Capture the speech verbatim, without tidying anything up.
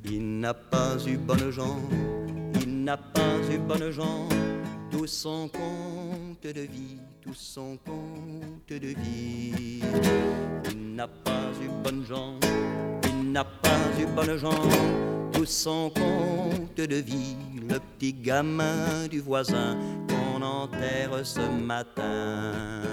Il n'a pas eu bonne gens, il n'a pas eu bonne gens, tout son compte de vie, tout son compte de vie. Il n'a pas eu bonne gens, il n'a pas eu bonne gens, tout son compte de vie. Le petit gamin du voisin qu'on enterre ce matin.